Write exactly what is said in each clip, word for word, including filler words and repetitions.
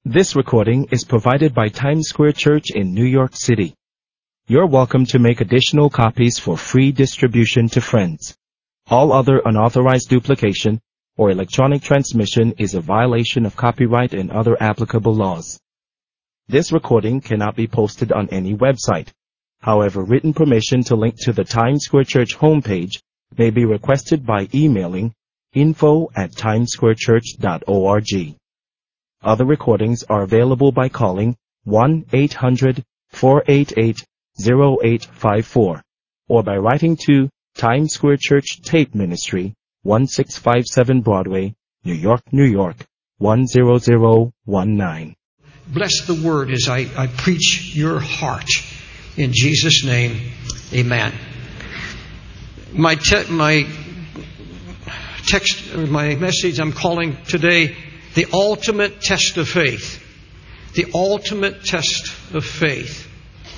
This recording is provided by Times Square Church in New York City. You're welcome to make additional copies for free distribution to friends. All other unauthorized duplication or electronic transmission is a violation of copyright and other applicable laws. This recording cannot be posted on any website. However, written permission to link to the Times Square Church homepage may be requested by emailing info at timessquarechurch dot org. Other recordings are available by calling one eight hundred four eight eight zero eight five four or by writing to Times Square Church Tape Ministry, one six five seven Broadway, New York, New York, one zero zero one nine. Bless the word as I, I preach your heart. In Jesus' name, amen. My te- my text, or my message I'm calling today, the ultimate test of faith. The ultimate test of faith.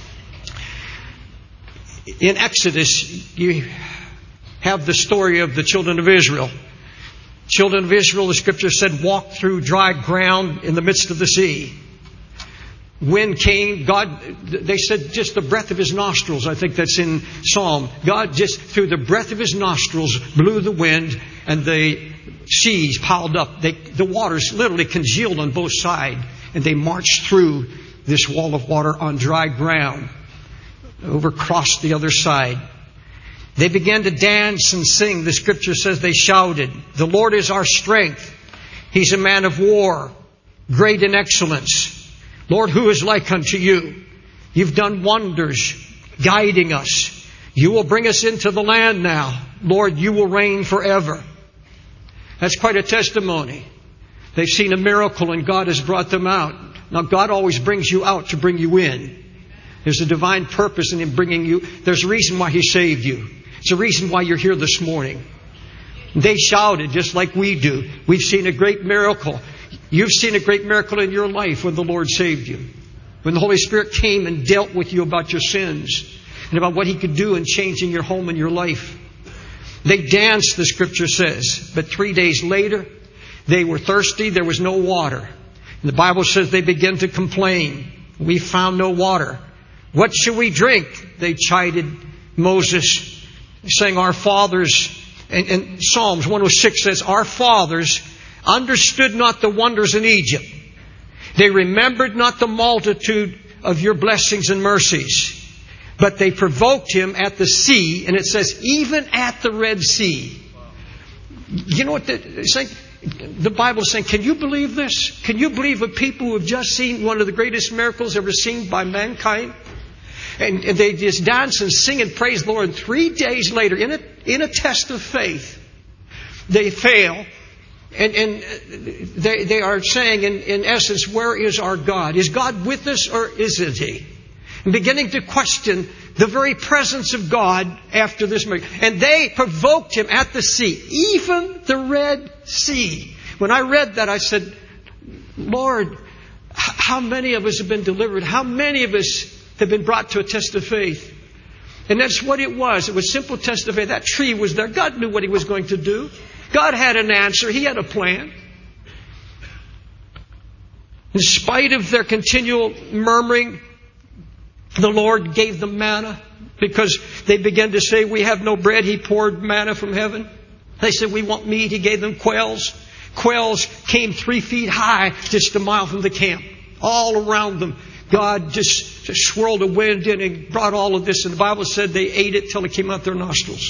In Exodus, you have the story of the children of Israel. Children of Israel, the scripture said, walked through dry ground in the midst of the sea. Wind came, God, they said just the breath of His nostrils. I think that's in Psalm. God just through the breath of His nostrils blew the wind and the seas piled up. They, the waters literally congealed on both sides and they marched through this wall of water on dry ground, over across the other side. They began to dance and sing. The scripture says they shouted, "The Lord is our strength. He's a man of war, great in excellence. Lord, who is like unto you? You've done wonders, guiding us. You will bring us into the land now. Lord, you will reign forever." That's quite a testimony. They've seen a miracle and God has brought them out. Now, God always brings you out to bring you in. There's a divine purpose in Him bringing you. There's a reason why He saved you. It's a reason why you're here this morning. They shouted just like we do. We've seen a great miracle. You've seen a great miracle in your life when the Lord saved you. When the Holy Spirit came and dealt with you about your sins and about what He could do in changing your home and your life. They danced, the scripture says. But three days later, they were thirsty. There was no water. And the Bible says they began to complain. "We found no water. What shall we drink?" They chided Moses, saying, "Our fathers," and, and Psalms one oh six says, "Our fathers understood not the wonders in Egypt. They remembered not the multitude of your blessings and mercies. But they provoked him at the sea." And it says, even at the Red Sea. You know what the, saying? The Bible is saying, can you believe this? Can you believe a people who have just seen one of the greatest miracles ever seen by mankind? And, and they just dance and sing and praise the Lord. And three days later, in a, in a test of faith, they fail. And, and they, they are saying, in, in essence, where is our God? Is God with us or isn't He? And beginning to question the very presence of God after this miracle. And they provoked Him at the sea, even the Red Sea. When I read that, I said, Lord, how many of us have been delivered? How many of us have been brought to a test of faith? And that's what it was. It was a simple test of faith. That tree was there. God knew what He was going to do. God had an answer. He had a plan. In spite of their continual murmuring, the Lord gave them manna because they began to say, "We have no bread." He poured manna from heaven. They said, "We want meat." He gave them quails. Quails came three feet high just a mile from the camp. All around them. God just, just swirled a wind in and brought all of this. And the Bible said they ate it till it came out their nostrils.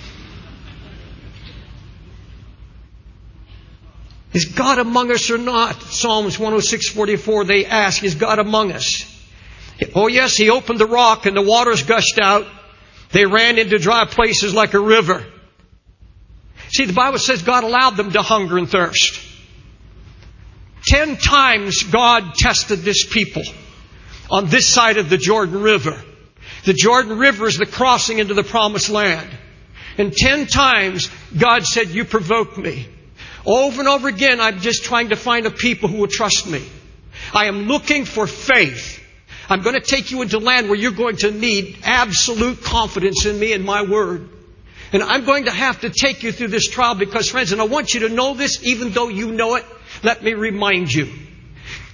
Is God among us or not? Psalms one oh six forty-four, they ask, is God among us? Oh yes, He opened the rock and the waters gushed out. They ran into dry places like a river. See, the Bible says God allowed them to hunger and thirst. Ten times God tested this people on this side of the Jordan River. The Jordan River is the crossing into the Promised Land. And ten times God said, "You provoked me." Over and over again, I'm just trying to find a people who will trust me. I am looking for faith. I'm going to take you into land where you're going to need absolute confidence in me and my word. And I'm going to have to take you through this trial because, friends, and I want you to know this, even though you know it, let me remind you.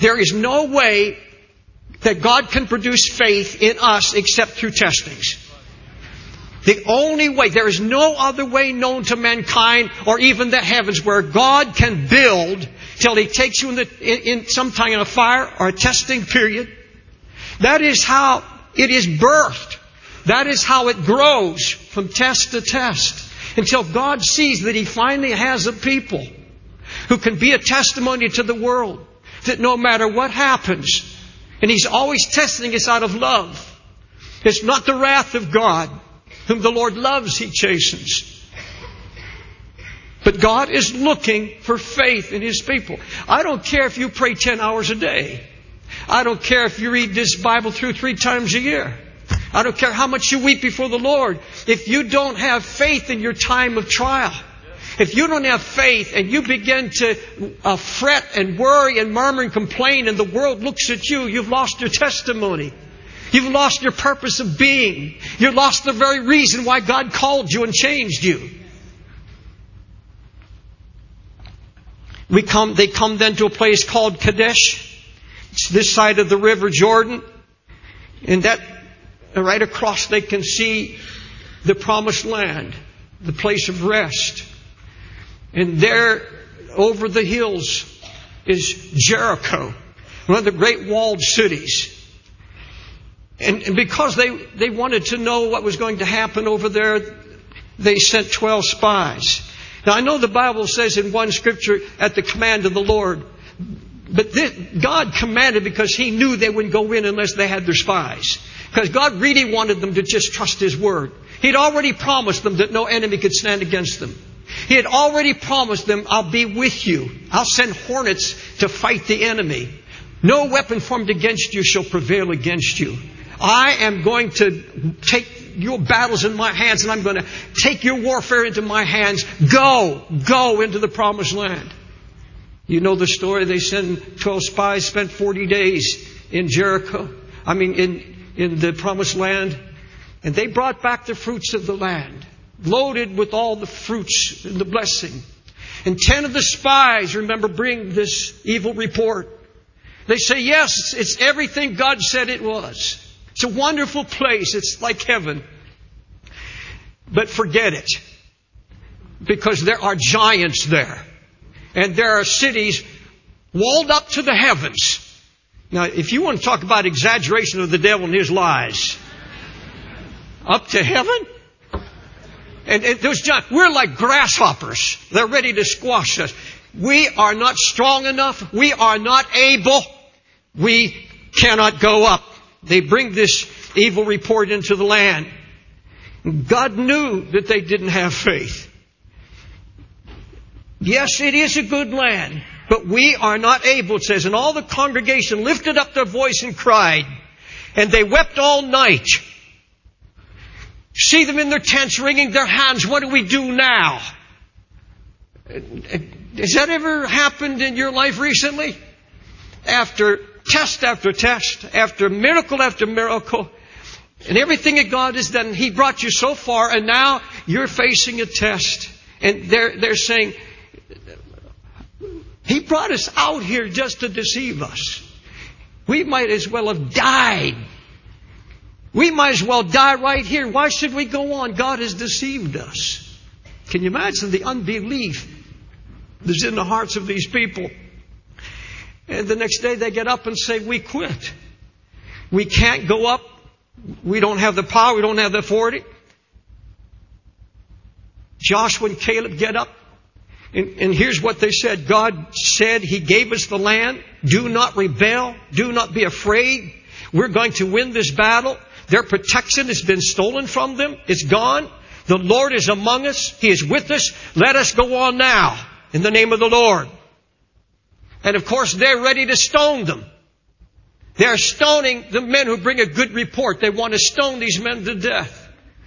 There is no way that God can produce faith in us except through testings. The only way, there is no other way known to mankind or even the heavens where God can build till He takes you in, the, in, in sometime in a fire or a testing period. That is how it is birthed. That is how it grows from test to test until God sees that He finally has a people who can be a testimony to the world that no matter what happens, and He's always testing us out of love. It's not the wrath of God. Whom the Lord loves, He chastens. But God is looking for faith in His people. I don't care if you pray ten hours a day. I don't care if you read this Bible through three times a year. I don't care how much you weep before the Lord. If you don't have faith in your time of trial, if you don't have faith and you begin to uh, fret and worry and murmur and complain and the world looks at you, you've lost your testimony. You've lost your purpose of being. You've lost the very reason why God called you and changed you. We come, they come then to a place called Kadesh. It's this side of the river Jordan. And that, right across they can see the promised land, the place of rest. And there, over the hills, is Jericho, one of the great walled cities. And, and because they, they wanted to know what was going to happen over there, they sent twelve spies. Now I know the Bible says in one scripture, at the command of the Lord, but this, God commanded because He knew they wouldn't go in unless they had their spies. Because God really wanted them to just trust His word. He'd already promised them that no enemy could stand against them. He had already promised them, I'll be with you. I'll send hornets to fight the enemy. No weapon formed against you shall prevail against you. I am going to take your battles in my hands and I'm going to take your warfare into my hands. Go, go into the promised land. You know the story. They send twelve spies, spent forty days in Jericho. I mean, in, in the promised land. And they brought back the fruits of the land, loaded with all the fruits and the blessing. And ten of the spies, remember, bring this evil report. They say, yes, it's everything God said it was. It's a wonderful place. It's like heaven. But forget it. Because there are giants there. And there are cities walled up to the heavens. Now, if you want to talk about exaggeration of the devil and his lies, up to heaven? And, and those giants, we're like grasshoppers. They're ready to squash us. We are not strong enough. We are not able. We cannot go up. They bring this evil report into the land. God knew that they didn't have faith. Yes, it is a good land, but we are not able, it says. And all the congregation lifted up their voice and cried, and they wept all night. See them in their tents wringing their hands. What do we do now? Has that ever happened in your life recently? After test after test, after miracle after miracle, and everything that God has done, He brought you so far, and now you're facing a test. And they're, they're saying, He brought us out here just to deceive us. We might as well have died. We might as well die right here. Why should we go on? God has deceived us. Can you imagine the unbelief that's in the hearts of these people? And the next day they get up and say, we quit. We can't go up. We don't have the power. We don't have the authority. Joshua and Caleb get up. And, and here's what they said. God said He gave us the land. Do not rebel. Do not be afraid. We're going to win this battle. Their protection has been stolen from them. It's gone. The Lord is among us. He is with us. Let us go on now in the name of the Lord. And of course, they're ready to stone them. They're stoning the men who bring a good report. They want to stone these men to death.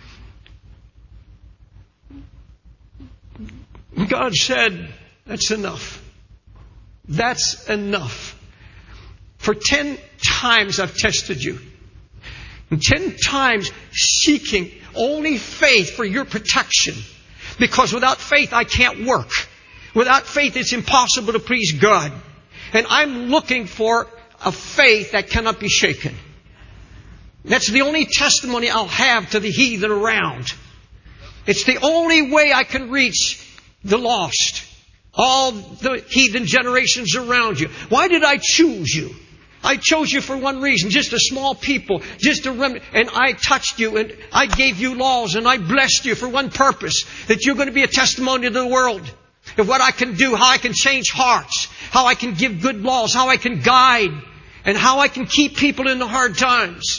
God said, that's enough. That's enough. For ten times I've tested you. And ten times seeking only faith for your protection. Because without faith I can't work. Without faith it's impossible to please God. And I'm looking for a faith that cannot be shaken. That's the only testimony I'll have to the heathen around. It's the only way I can reach the lost. All the heathen generations around you. Why did I choose you? I chose you for one reason, just a small people, just a remnant, and I touched you and I gave you laws and I blessed you for one purpose, that you're going to be a testimony to the world of what I can do, how I can change hearts, how I can give good laws, how I can guide, and how I can keep people in the hard times.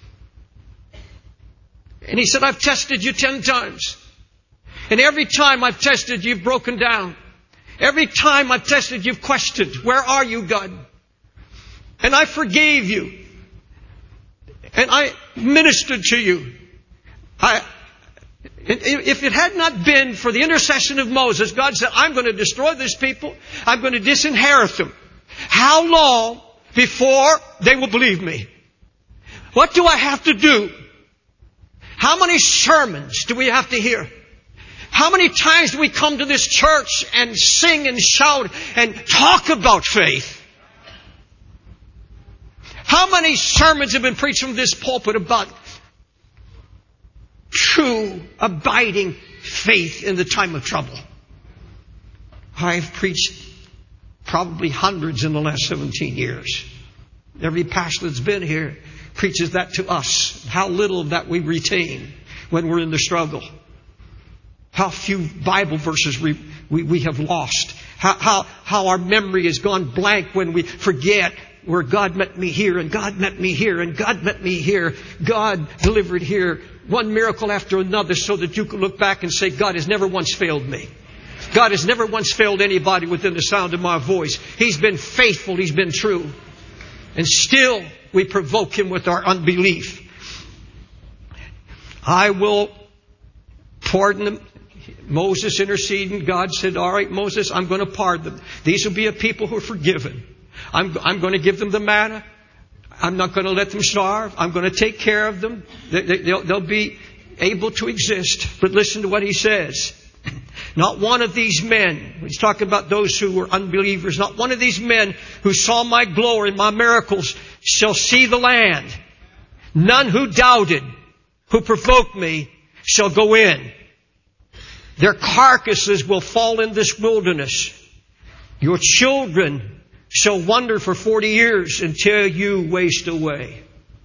And He said, I've tested you ten times. And every time I've tested you, you've broken down. Every time I've tested you, you've questioned, where are you, God? And I forgave you. And I ministered to you. I, if it had not been for the intercession of Moses, God said, I'm going to destroy this people. I'm going to disinherit them. How long before they will believe me? What do I have to do? How many sermons do we have to hear? How many times do we come to this church and sing and shout and talk about faith? How many sermons have been preached from this pulpit about true, abiding faith in the time of trouble? I've preached probably hundreds in the last seventeen years. Every pastor that's been here preaches that to us. How little of that we retain when we're in the struggle. How few Bible verses we, we, we have lost. How, how, how our memory has gone blank when we forget where God met me here and God met me here and God met me here. God delivered here. One miracle after another so that you can look back and say, God has never once failed me. God has never once failed anybody within the sound of my voice. He's been faithful. He's been true. And still we provoke Him with our unbelief. I will pardon them. Moses interceding. God said, all right, Moses, I'm going to pardon them. These will be a people who are forgiven. I'm, I'm going to give them the manna. I'm not going to let them starve. I'm going to take care of them. They, they, they'll, they'll be able to exist. But listen to what He says. Not one of these men, he's talking about those who were unbelievers, not one of these men who saw my glory, my miracles, shall see the land. None who doubted, who provoked me, shall go in. Their carcasses will fall in this wilderness. Your children shall wander for forty years until you waste away.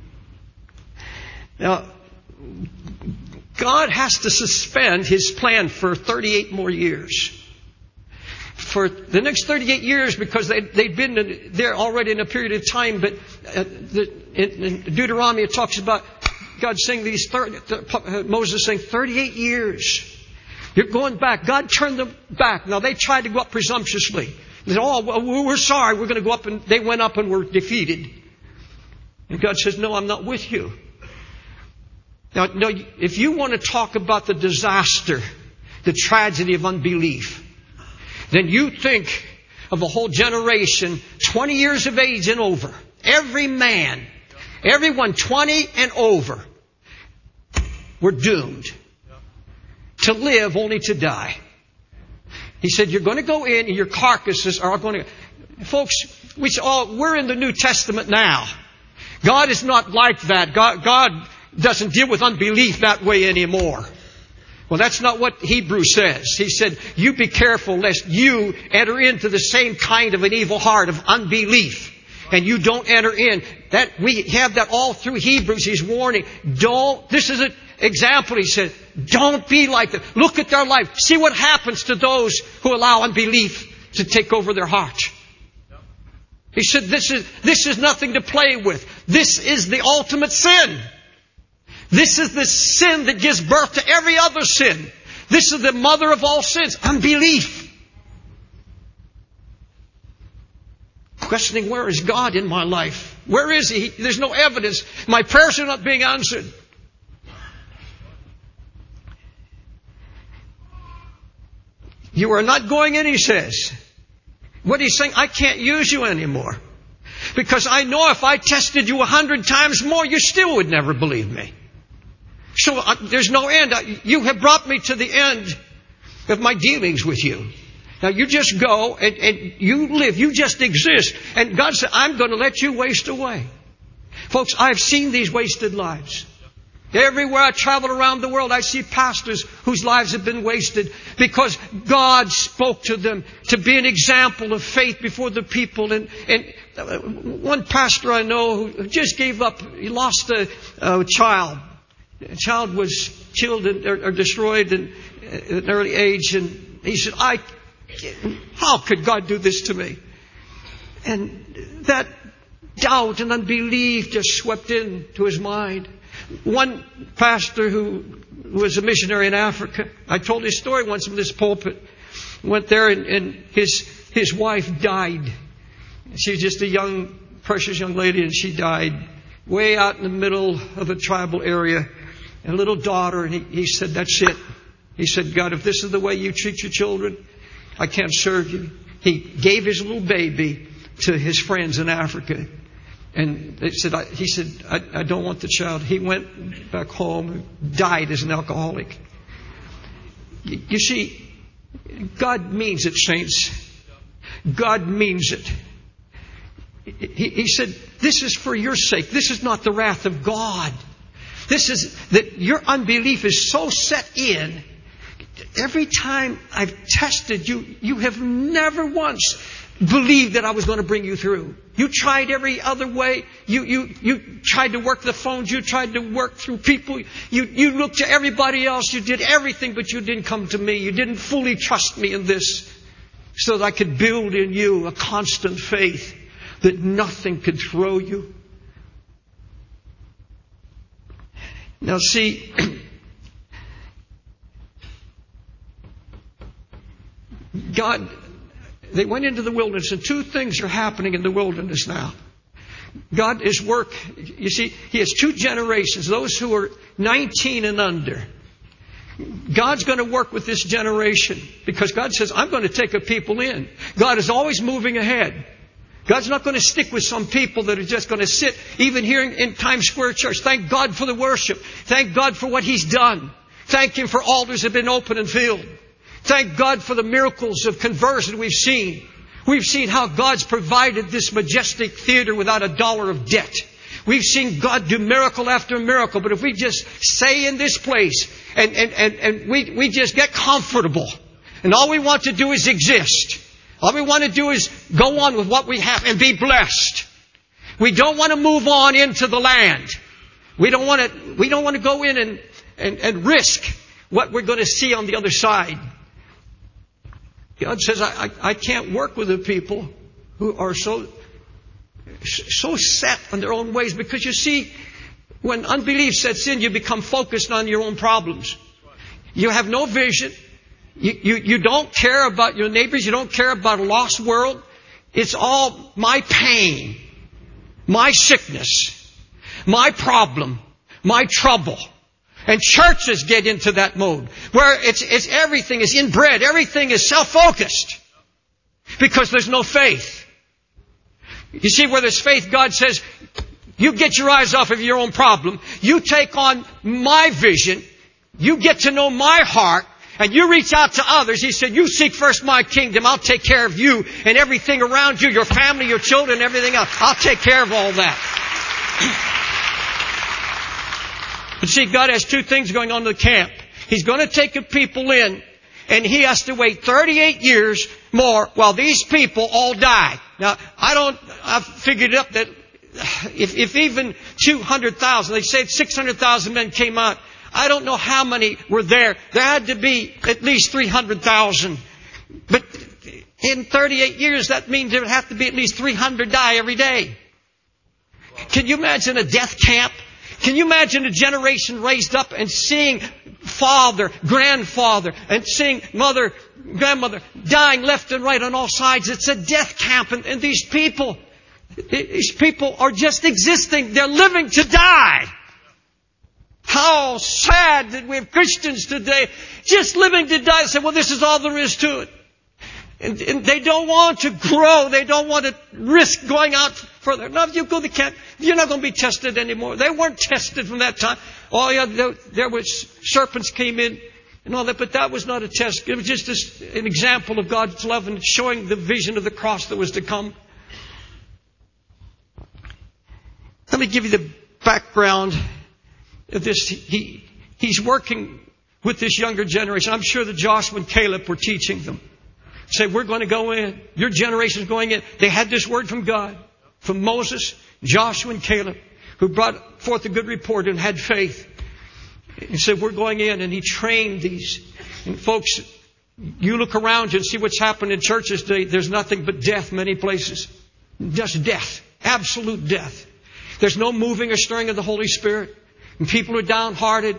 Now, God has to suspend His plan for thirty-eight more years. For the next thirty-eight years, because they, they've been in, there already in a period of time, but uh, the, in, in Deuteronomy it talks about God saying these, thirty, uh, Moses saying thirty-eight years. You're going back. God turned them back. Now they tried to go up presumptuously. They said, oh, well, we're sorry. We're going to go up. And they went up and were defeated. And God says, no, I'm not with you. Now, no, if you want to talk about the disaster, the tragedy of unbelief, then you think of a whole generation, twenty years of age and over. Every man, everyone twenty and over, were doomed to live only to die. He said, you're going to go in and your carcasses are going to... Folks, we all, we're in the New Testament now. God is not like that. God, God doesn't deal with unbelief that way anymore. Well, that's not what Hebrews says. He said, you be careful lest you enter into the same kind of an evil heart of unbelief. And you don't enter in. That we have that all through Hebrews. He's warning. Don't, this is an example. He said, don't be like that. Look at their life. See what happens to those who allow unbelief to take over their heart. He said, this is, this is nothing to play with. This is the ultimate sin. This is the sin that gives birth to every other sin. This is the mother of all sins. Unbelief. Questioning, where is God in my life? Where is He? There's no evidence. My prayers are not being answered. You are not going in, He says. What He's saying, I can't use you anymore. Because I know if I tested you a hundred times more, you still would never believe me. So uh, there's no end. You have brought me to the end of my dealings with you. Now you just go and, and you live. You just exist. And God said, I'm going to let you waste away. Folks, I've seen these wasted lives. Everywhere I travel around the world, I see pastors whose lives have been wasted because God spoke to them to be an example of faith before the people. And, and one pastor I know who just gave up, he lost a, a child. The child was killed or, or destroyed in, at an early age. And he said, I, how could God do this to me? And that doubt and unbelief just swept into his mind. One pastor who was a missionary in Africa, I told his story once from this pulpit, went there and, and his his wife died. She was just a young, precious young lady, and she died way out in the middle of a tribal area. And a little daughter, and he, he said, that's it. He said, God, if this is the way you treat your children, I can't serve you. He gave his little baby to his friends in Africa. And they said, I, he said, I, I don't want the child. He went back home, died as an alcoholic. You, you see, God means it, saints. God means it. He, he said, this is for your sake. This is not the wrath of God. This is that your unbelief is so set in. Every time I've tested you, you have never once believed that I was going to bring you through. You tried every other way. You, you, you tried to work the phones. You tried to work through people. You, you looked to everybody else. You did everything, but you didn't come to me. You didn't fully trust me in this so that I could build in you a constant faith that nothing could throw you. Now see, God, they went into the wilderness, and two things are happening in the wilderness now. God is work. You see, He has two generations, those who are nineteen and under. God's going to work with this generation because God says, I'm going to take a people in. God is always moving ahead. God's not going to stick with some people that are just going to sit, even here in, in Times Square Church. Thank God for the worship. Thank God for what He's done. Thank Him for altars that have been open and filled. Thank God for the miracles of conversion we've seen. We've seen how God's provided this majestic theater without a dollar of debt. We've seen God do miracle after miracle. But if we just stay in this place and, and, and, and we, we just get comfortable and all we want to do is exist. All we want to do is go on with what we have and be blessed. We don't want to move on into the land. We don't want to, we don't want to go in and, and, and risk what we're going to see on the other side. God says, I, I, I can't work with the people who are so, so set on their own ways. Because you see, when unbelief sets in, you become focused on your own problems. You have no vision. You, you, you don't care about your neighbors. You don't care about a lost world. It's all my pain, my sickness, my problem, my trouble. And churches get into that mode where it's, it's everything is inbred. Everything is self-focused because there's no faith. You see, where there's faith, God says, you get your eyes off of your own problem. You take on my vision. You get to know my heart. And you reach out to others. He said, you seek first my kingdom. I'll take care of you and everything around you, your family, your children, everything else. I'll take care of all that. But see, God has two things going on in the camp. He's going to take a people in, and He has to wait thirty-eight years more while these people all die. Now, I don't, I've figured up that if, if even two hundred thousand, they said six hundred thousand men came out, I don't know how many were there. There had to be at least three hundred thousand. But in thirty-eight years, that means there would have to be at least three hundred die every day. Can you imagine a death camp? Can you imagine a generation raised up and seeing father, grandfather, and seeing mother, grandmother dying left and right on all sides? It's a death camp. And, and these people, these people are just existing. They're living to die. How sad that we have Christians today just living to die and say, well, this is all there is to it. And, and they don't want to grow. They don't want to risk going out further. Now, if you go to camp, you're not going to be tested anymore. They weren't tested from that time. Oh, yeah, there, there was serpents came in and all that, but that was not a test. It was just this, an example of God's love and showing the vision of the cross that was to come. Let me give you the background of this. He, he's working with this younger generation. I'm sure that Joshua and Caleb were teaching them. Say, we're going to go in. Your generation's going in. They had this word from God, from Moses, Joshua, and Caleb, who brought forth a good report and had faith. He said, we're going in, and he trained these. And folks, you look around you and see what's happened in churches today. There's nothing but death many places. Just death. Absolute death. There's no moving or stirring of the Holy Spirit. And people are downhearted.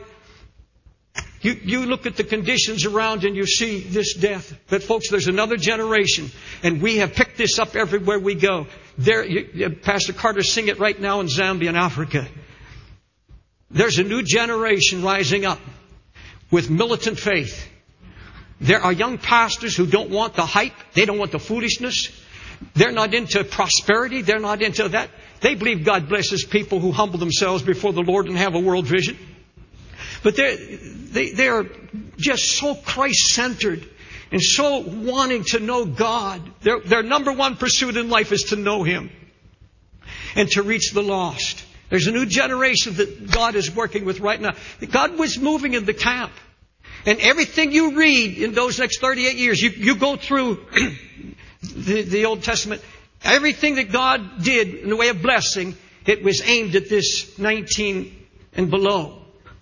You, you look at the conditions around and you see this death. But folks, there's another generation. And we have picked this up everywhere we go. There, you, Pastor Carter's singing it right now in Zambia and Africa. There's a new generation rising up with militant faith. There are young pastors who don't want the hype. They don't want the foolishness. They're not into prosperity. They're not into that. They believe God blesses people who humble themselves before the Lord and have a world vision. But they're, they, they're just so Christ-centered and so wanting to know God. Their, their number one pursuit in life is to know Him and to reach the lost. There's a new generation that God is working with right now. God was moving in the camp. And everything you read in those next thirty-eight years, you, you go through the, the Old Testament, everything that God did in the way of blessing, it was aimed at this nineteen and below.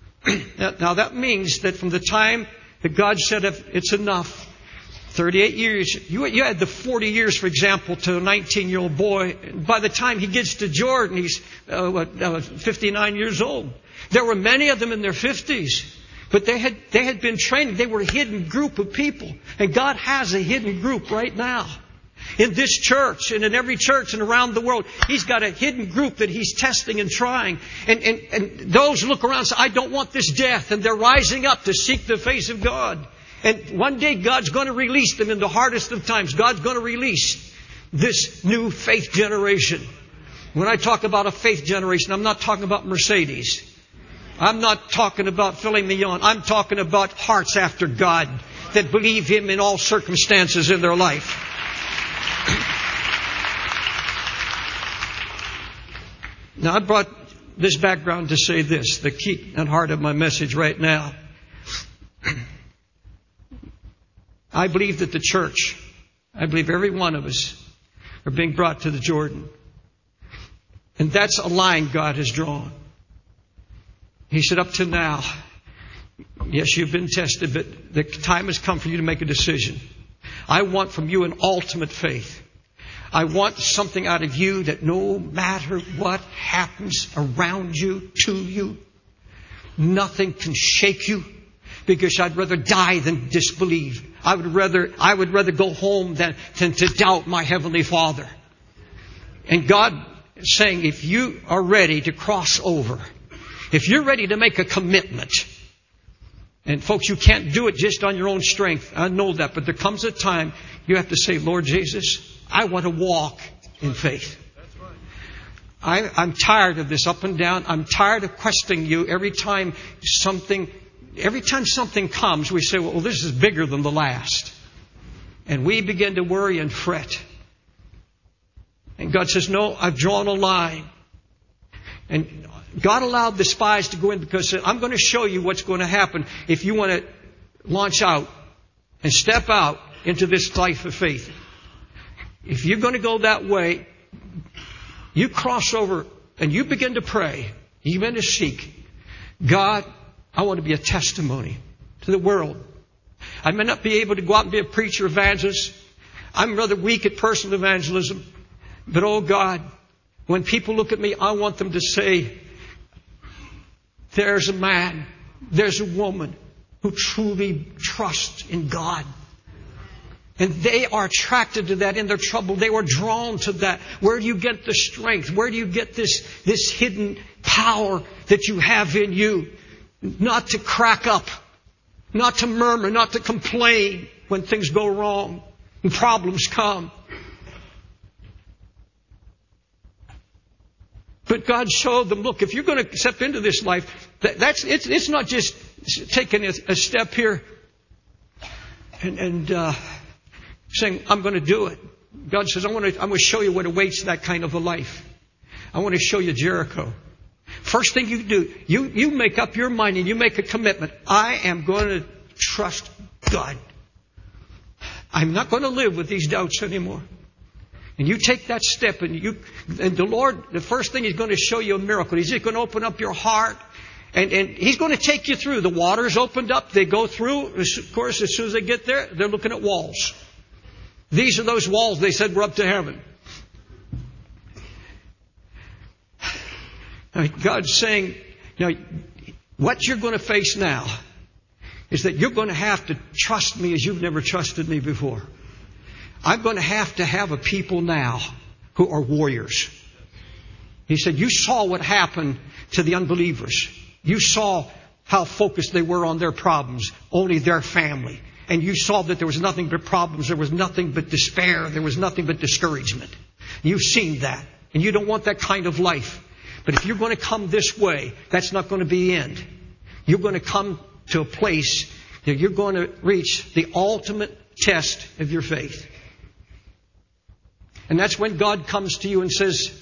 Now that means that from the time that God said it's enough, thirty-eight years, you, you had the forty years, for example, to a nineteen-year-old boy. By the time he gets to Jordan, he's uh, what, uh, fifty-nine years old. There were many of them in their fifties. But they had, they had been trained. They were a hidden group of people. And God has a hidden group right now. In this church and in every church and around the world, He's got a hidden group that He's testing and trying. And, and, and those look around and say, I don't want this death. And they're rising up to seek the face of God. And one day God's going to release them in the hardest of times. God's going to release this new faith generation. When I talk about a faith generation, I'm not talking about Mercedes. I'm not talking about filet mignon. I'm talking about hearts after God that believe Him in all circumstances in their life. Now, I brought this background to say this, the key and heart of my message right now. I believe that the church, I believe every one of us are being brought to the Jordan. And that's a line God has drawn. He said, up to now, yes, you've been tested, but the time has come for you to make a decision. I want from you an ultimate faith. I want something out of you that no matter what happens around you, to you, nothing can shake you. Because I'd rather die than disbelieve. I would rather, I would rather go home than, than to doubt my Heavenly Father. And God is saying, if you are ready to cross over, if you're ready to make a commitment, and folks, you can't do it just on your own strength. I know that. But there comes a time you have to say, Lord Jesus, I want to walk in faith. I, I'm tired of this up and down. I'm tired of questioning you every time something, every time something comes, we say, well, this is bigger than the last. And we begin to worry and fret. And God says, no, I've drawn a line. And God allowed the spies to go in because He said, I'm going to show you what's going to happen if you want to launch out and step out into this life of faith. If you're going to go that way, you cross over and you begin to pray. You begin to seek. God, I want to be a testimony to the world. I may not be able to go out and be a preacher, evangelist. I'm rather weak at personal evangelism. But oh God, when people look at me, I want them to say, there's a man, there's a woman who truly trusts in God. And they are attracted to that in their trouble. They were drawn to that. Where do you get the strength? Where do you get this, this hidden power that you have in you? Not to crack up, not to murmur, not to complain when things go wrong and problems come. But God showed them, look, if you're going to step into this life, that, that's it's, it's not just taking a, a step here and, and uh, saying, I'm going to do it. God says, I want to, I'm going to show you what awaits that kind of a life. I want to show you Jericho. First thing you do, you, you make up your mind and you make a commitment. I am going to trust God. I'm not going to live with these doubts anymore. And you take that step and you, and the Lord, the first thing He's going to show you a miracle. He's just going to open up your heart. And, and He's going to take you through. The water's opened up. They go through. Of course, as soon as they get there, they're looking at walls. These are those walls they said were up to heaven. God's saying, you know, what you're going to face now is that you're going to have to trust me as you've never trusted me before. I'm going to have to have a people now who are warriors. He said, you saw what happened to the unbelievers. You saw how focused they were on their problems, only their family. And you saw that there was nothing but problems. There was nothing but despair. There was nothing but discouragement. You've seen that. And you don't want that kind of life. But if you're going to come this way, that's not going to be the end. You're going to come to a place that you're going to reach the ultimate test of your faith. And that's when God comes to you and says,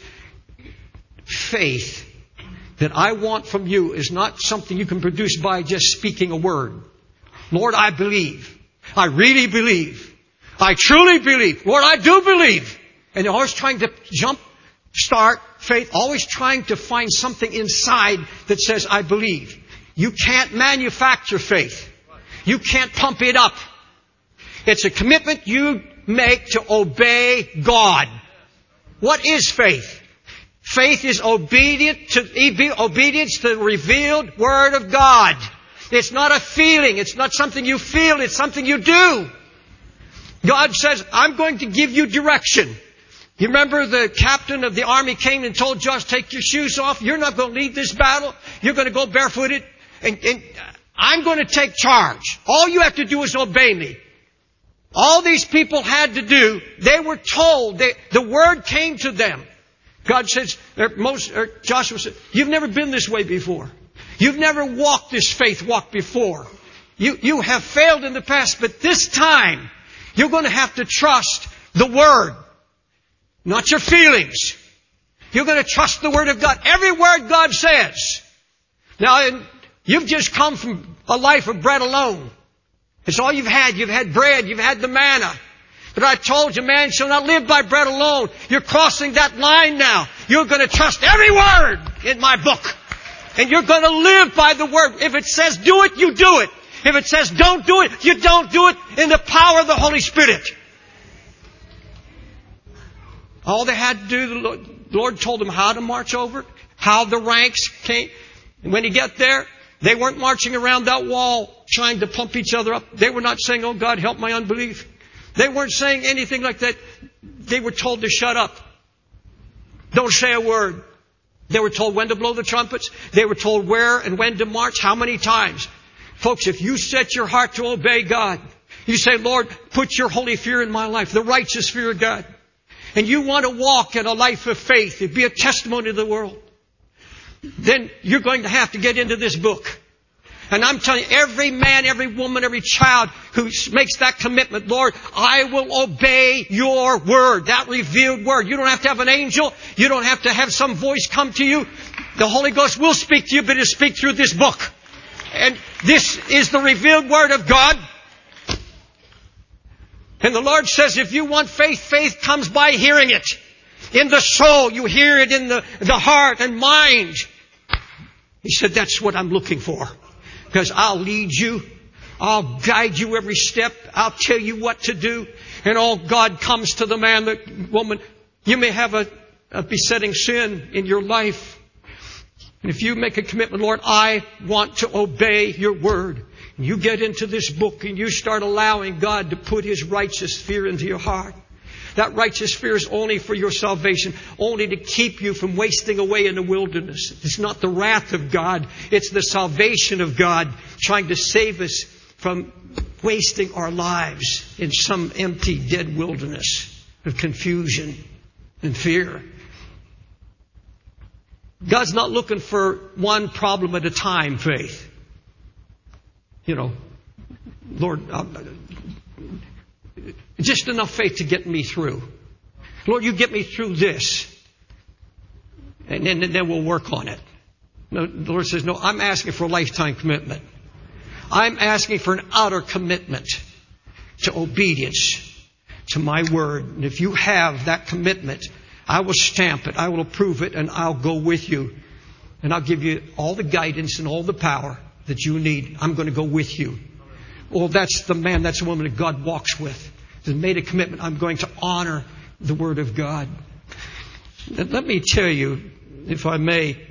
faith that I want from you is not something you can produce by just speaking a word. Lord, I believe. I really believe. I truly believe. Lord, I do believe. And you're always trying to jump, start faith, always trying to find something inside that says, I believe. You can't manufacture faith. You can't pump it up. It's a commitment you make to obey God. What is faith? Faith is obedient to, obedience to the revealed Word of God. It's not a feeling. It's not something you feel. It's something you do. God says, I'm going to give you direction. You remember the captain of the army came and told Joshua, take your shoes off. You're not going to lead this battle. You're going to go barefooted. And, and I'm going to take charge. All you have to do is obey me. All these people had to do, they were told, they, the word came to them. God says, or most, or Joshua said, you've never been this way before. You've never walked this faith walk before. You, you have failed in the past, but this time you're going to have to trust the Word, not your feelings. You're going to trust the Word of God. Every word God says. Now, you've just come from a life of bread alone. It's all you've had. You've had bread. You've had the manna. But I told you, man shall not live by bread alone. You're crossing that line now. You're going to trust every word in my book. And you're going to live by the Word. If it says do it, you do it. If it says don't do it, you don't do it in the power of the Holy Spirit. All they had to do, the Lord, the Lord told them how to march over, how the ranks came. And when you get there, they weren't marching around that wall trying to pump each other up. They were not saying, oh God, help my unbelief. They weren't saying anything like that. They were told to shut up. Don't say a word. They were told when to blow the trumpets. They were told where and when to march, how many times. Folks, if you set your heart to obey God, you say, Lord, put your holy fear in my life, the righteous fear of God. And you want to walk in a life of faith, it'd be a testimony to the world. Then you're going to have to get into this book. And I'm telling you, every man, every woman, every child who makes that commitment, Lord, I will obey your word, that revealed word. You don't have to have an angel. You don't have to have some voice come to you. The Holy Ghost will speak to you, but it'll speak through this book. And this is the revealed word of God. And the Lord says, if you want faith, faith comes by hearing it. In the soul, you hear it in the, the heart and mind. He said, that's what I'm looking for. Because I'll lead you. I'll guide you every step. I'll tell you what to do. And all God comes to the man, the woman. You may have a, a besetting sin in your life. And if you make a commitment, Lord, I want to obey your word. And you get into this book and you start allowing God to put His righteous fear into your heart. That righteous fear is only for your salvation, only to keep you from wasting away in the wilderness. It's not the wrath of God. It's the salvation of God trying to save us from wasting our lives in some empty, dead wilderness of confusion and fear. God's not looking for one problem at a time, faith. you know, Lord, uh, just enough faith to get me through. Lord, you get me through this. And then, and then we'll work on it. No, the Lord says, no, I'm asking for a lifetime commitment. I'm asking for an utter commitment to obedience to my word. And if you have that commitment, I will stamp it, I will approve it, and I'll go with you. And I'll give you all the guidance and all the power that you need. I'm going to go with you. Well, that's the man, that's the woman that God walks with. Has made a commitment. I'm going to honor the word of God. Let me tell you, if I may,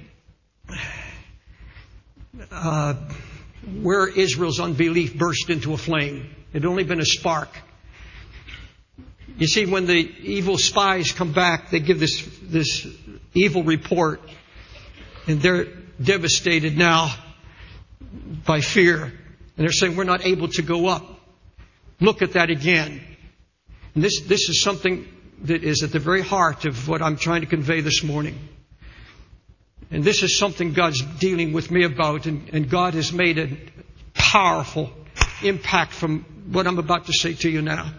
uh, where Israel's unbelief burst into a flame. It had only been a spark. You see, when the evil spies come back, they give this, this evil report, and they're devastated now by fear. And they're saying, we're not able to go up. Look at that again. And this, this is something that is at the very heart of what I'm trying to convey this morning. And this is something God's dealing with me about, and, and God has made a powerful impact from what I'm about to say to you now.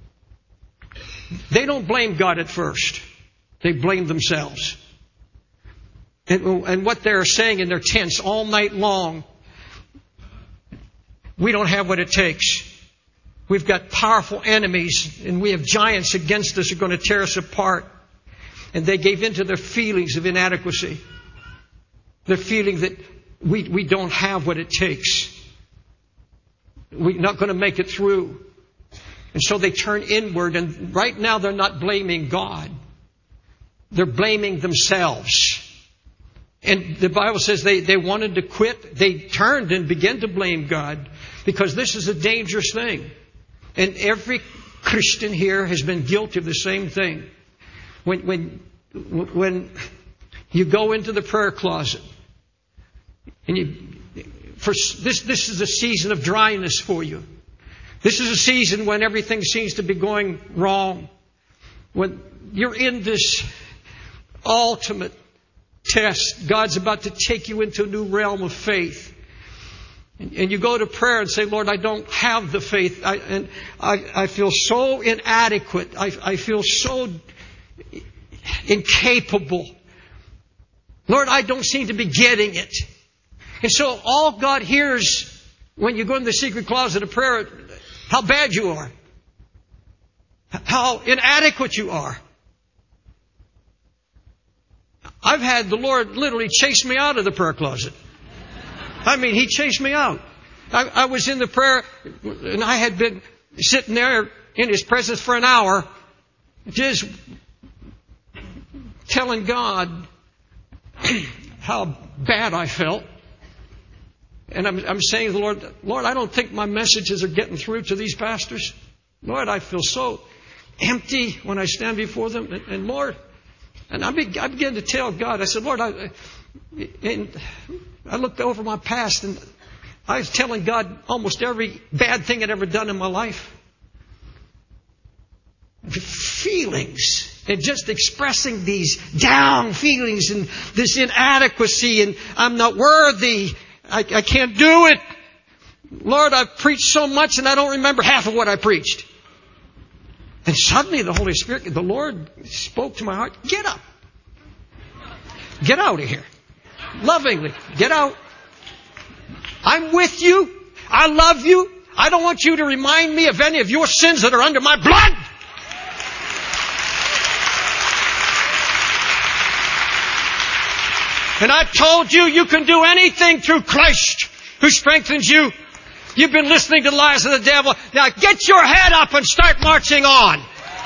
They don't blame God at first. They blame themselves. And, and what they're saying in their tents all night long, we don't have what it takes. We've got powerful enemies, and we have giants against us who are going to tear us apart. And they gave in to their feelings of inadequacy. Their feeling that we, we don't have what it takes. We're not going to make it through. And so they turn inward, and right now they're not blaming God. They're blaming themselves. And the Bible says they, they wanted to quit. They turned and began to blame God, because this is a dangerous thing. And every Christian here has been guilty of the same thing. When, when, when you go into the prayer closet, and you, for this, this is a season of dryness for you. This is a season when everything seems to be going wrong. When you're in this ultimate test, God's about to take you into a new realm of faith. And you go to prayer and say, Lord, I don't have the faith. I, and I, I feel so inadequate. I, I feel so incapable. Lord, I don't seem to be getting it. And so all God hears when you go in the secret closet of prayer, how bad you are. How inadequate you are. I've had the Lord literally chase me out of the prayer closet. I mean, He chased me out. I, I was in the prayer, and I had been sitting there in His presence for an hour, just telling God how bad I felt. And I'm, I'm saying to the Lord, Lord, I don't think my messages are getting through to these pastors. Lord, I feel so empty when I stand before them. And, and Lord, and I, be, I began to tell God, I said, Lord, I, and I looked over my past, and I was telling God almost every bad thing I'd ever done in my life. Feelings. And just expressing these down feelings and this inadequacy, and I'm not worthy. I, I can't do it. Lord, I've preached so much and I don't remember half of what I preached. And suddenly the Holy Spirit, the Lord spoke to my heart. Get up. Get out of here. Lovingly. Get out. I'm with you. I love you. I don't want you to remind me of any of your sins that are under my blood. And I've told you, you can do anything through Christ who strengthens you. You've been listening to the lies of the devil. Now get your head up and start marching on.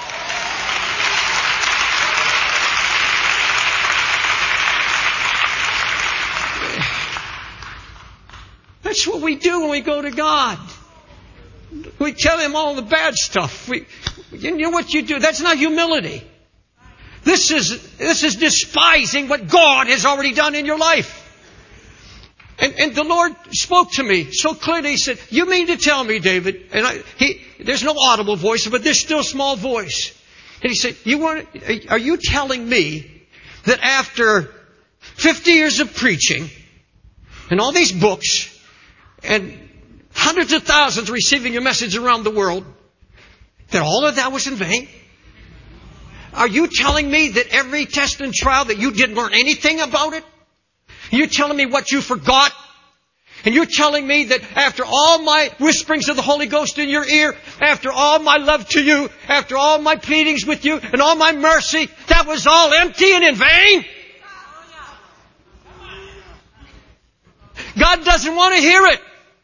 That's what we do when we go to God. We tell Him all the bad stuff. We, you know what you do? That's not humility. This is, this is despising what God has already done in your life. And, and the Lord spoke to me so clearly. He said, you mean to tell me, David, and I, he, there's no audible voice, but there's still small voice. And He said, you want, are you telling me that after fifty years of preaching and all these books and hundreds of thousands receiving your message around the world, that all of that was in vain? Are you telling me that every test and trial that you didn't learn anything about it? You're telling me what you forgot? And you're telling me that after all my whisperings of the Holy Ghost in your ear, after all my love to you, after all my pleadings with you, and all my mercy, that was all empty and in vain? God doesn't want to hear it.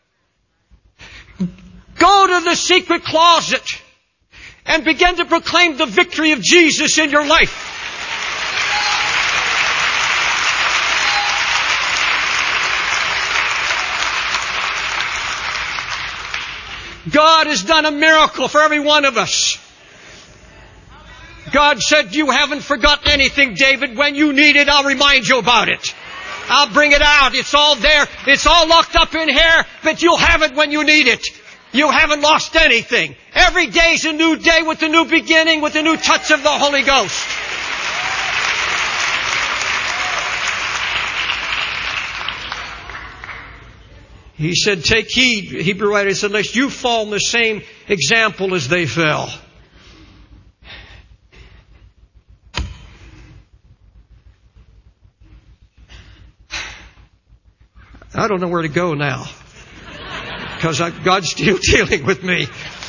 Go to the secret closet and begin to proclaim the victory of Jesus in your life. God has done a miracle for every one of us. God said, you haven't forgotten anything, David. When you need it, I'll remind you about it. I'll bring it out. It's all there. It's all locked up in here, but you'll have it when you need it. You haven't lost anything. Every day's a new day with a new beginning, with a new touch of the Holy Ghost. He said, take heed, Hebrew writer said, lest you fall in the same example as they fell. I don't know where to go now, because God's still dealing with me.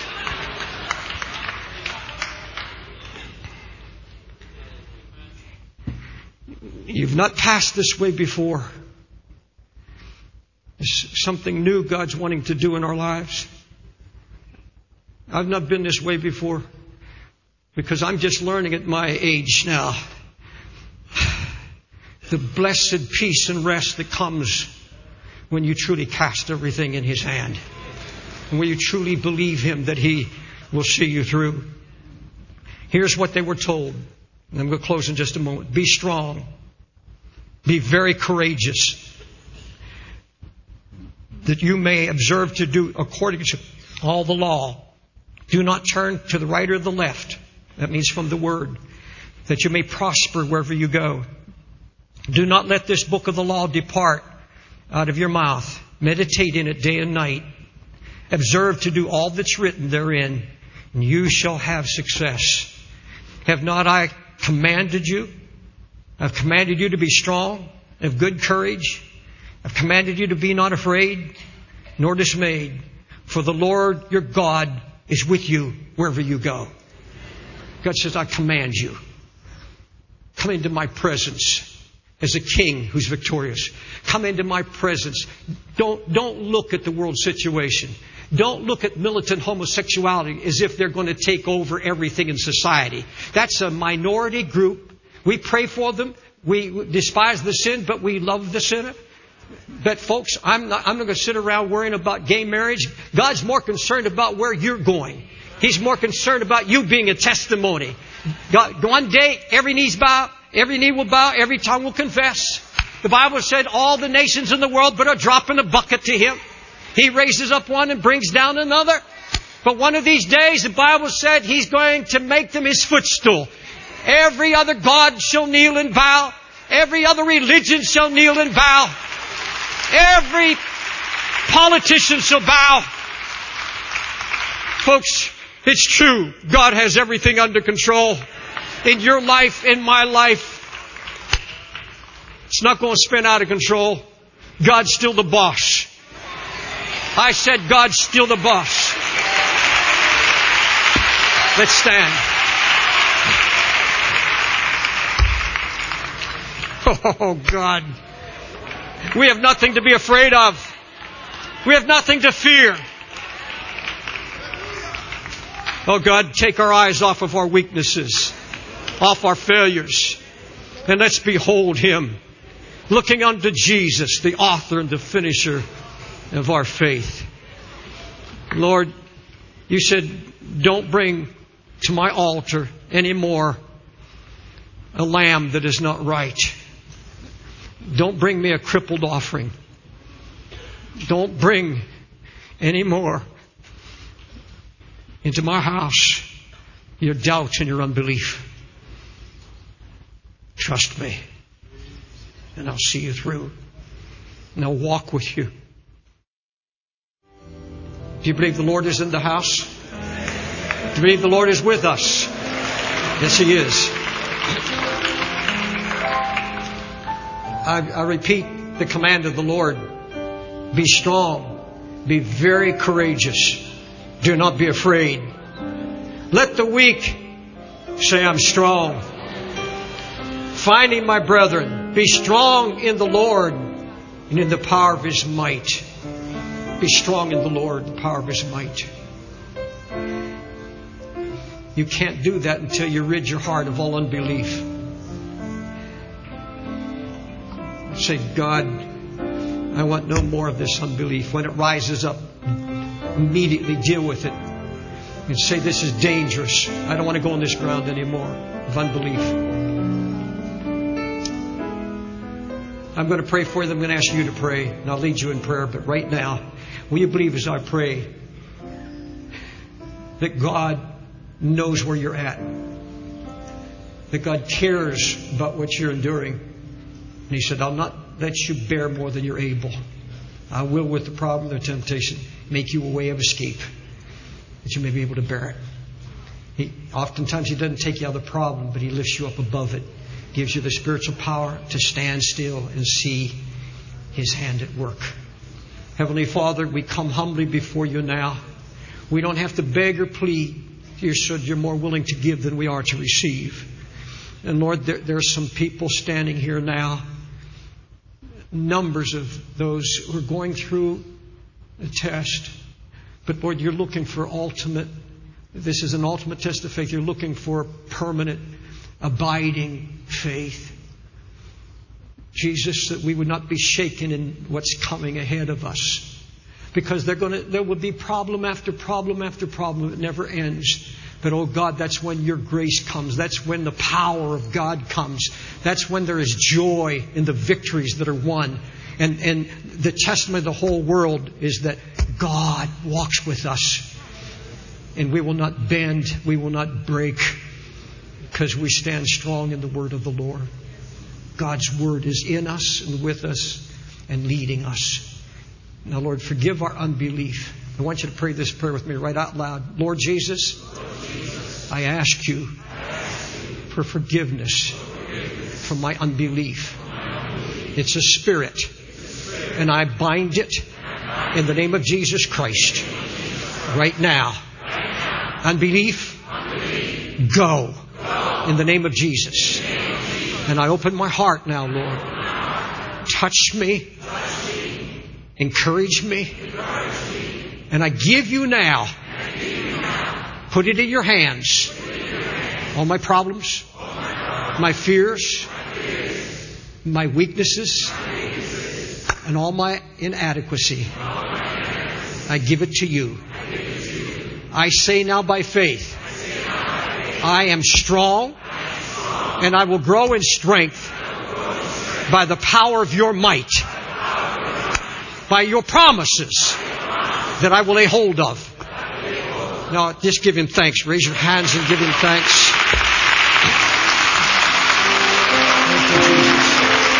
You've not passed this way before. There's something new God's wanting to do in our lives. I've not been this way before because I'm just learning at my age now the blessed peace and rest that comes when you truly cast everything in His hand and when you truly believe Him that He will see you through. Here's what they were told. And I'm going to close in just a moment. Be strong. Be very courageous, that you may observe to do according to all the law. Do not turn to the right or the left. That means from the Word. That you may prosper wherever you go. Do not let this book of the law depart out of your mouth. Meditate in it day and night. Observe to do all that's written therein, and you shall have success. Have not I commanded you? I've commanded you to be strong, of good courage. I've commanded you to be not afraid, nor dismayed, for the Lord your God is with you wherever you go. God says, I command you. Come into my presence as a king who's victorious. Come into my presence. Don't, don't look at the world situation. Don't look at militant homosexuality as if they're going to take over everything in society. That's a minority group. We pray for them. We despise the sin, but we love the sinner. But folks, I'm not, I'm not going to sit around worrying about gay marriage. God's more concerned about where you're going. He's more concerned about you being a testimony. God, one day, every knee's bow, every knee will bow, every tongue will confess. The Bible said all the nations in the world but are dropping a bucket to Him. He raises up one and brings down another. But one of these days, the Bible said He's going to make them His footstool. Every other God shall kneel and bow. Every other religion shall kneel and bow. Every politician shall bow. Folks, it's true. God has everything under control. In your life, in my life, it's not going to spin out of control. God's still the boss. I said God's still the boss. Let's stand. Oh, God. We have nothing to be afraid of. We have nothing to fear. Oh, God, take our eyes off of our weaknesses, off our failures, and let's behold Him, looking unto Jesus, the author and the finisher of our faith. Lord, You said, don't bring to my altar anymore a lamb that is not right. Don't bring me a crippled offering. Don't bring any more into my house your doubt and your unbelief. Trust me, and I'll see you through, and I'll walk with you. Do you believe the Lord is in the house? Do you believe the Lord is with us? Yes, He is. I, I repeat the command of the Lord. Be strong. Be very courageous. Do not be afraid. Let the weak say, I'm strong. Finding my brethren, be strong in the Lord and in the power of His might. Be strong in the Lord, the power of His might. You can't do that until you rid your heart of all unbelief. Say, God, I want no more of this unbelief. When it rises up, immediately deal with it. And say, this is dangerous. I don't want to go on this ground anymore of unbelief. I'm going to pray for you. I'm going to ask you to pray. And I'll lead you in prayer. But right now, will you believe as I pray that God knows where you're at? That God cares about what you're enduring. And He said, I'll not let you bear more than you're able. I will, with the problem, the temptation, make you a way of escape, that you may be able to bear it. He, oftentimes He doesn't take you out of the problem, but He lifts you up above it. Gives you the spiritual power to stand still and see His hand at work. Heavenly Father, we come humbly before You now. We don't have to beg or plead. You said You're more willing to give than we are to receive. And Lord, there, there are some people standing here now, numbers of those who are going through the test. But Lord, You're looking for ultimate, this is an ultimate test of faith. You're looking for permanent, abiding faith. Jesus, that we would not be shaken in what's coming ahead of us. Because they're going to, there will be problem after problem after problem. It never ends. But oh God, that's when Your grace comes. That's when the power of God comes. That's when there is joy in the victories that are won. And, and the testimony of the whole world is that God walks with us. And we will not bend. We will not break. Because we stand strong in the word of the Lord. God's word is in us and with us and leading us. Now, Lord, forgive our unbelief. I want you to pray this prayer with me right out loud. Lord Jesus, Lord Jesus, I ask You, I ask you for forgiveness, forgiveness from my unbelief. My unbelief. It's a spirit, it's a spirit. And I bind it in the name of Jesus Christ. Right now. Right now. Unbelief, unbelief. Go. Go in the name of Jesus. Name of Jesus. And I open my heart now, Lord. Touch me. Touch me. Encourage me. Encourage me. And I give You now. Give you now. Put it in Your hands. In your hands. All my problems. All my, problems. My fears. My fears. My weaknesses. My weaknesses. And all my inadequacy. All my inadequacy. I give it to You. I, give it to you. I say now by faith. I, say now by faith. I am strong. I am strong. And I will grow in strength. Grow in strength. By the power of Your might. By Your promises that I will lay hold of. Now, just give Him thanks. Raise your hands and give Him thanks. Thank you, Jesus.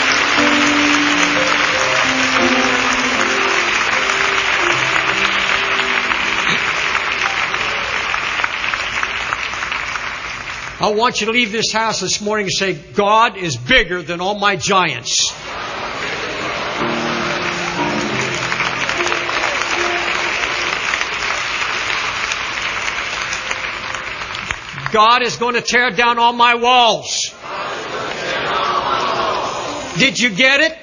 I want you to leave this house this morning and say, God is bigger than all my giants. God is going to tear down all my walls. Did you get it?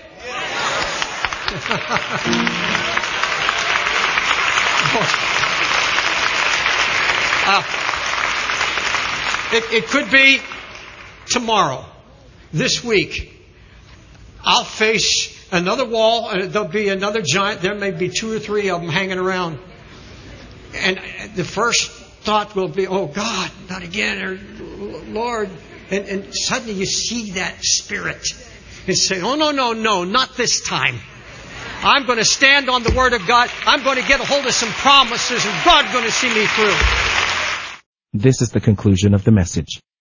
uh, it, it could be tomorrow, this week. I'll face another wall, and there'll be another giant. There may be two or three of them hanging around. And the first thought will be, oh God, not again, or Lord. And, and suddenly you see that spirit and say, oh no, no, no, not this time. I'm going to stand on the Word of God. I'm going to get a hold of some promises, and God's going to see me through. This is the conclusion of the message.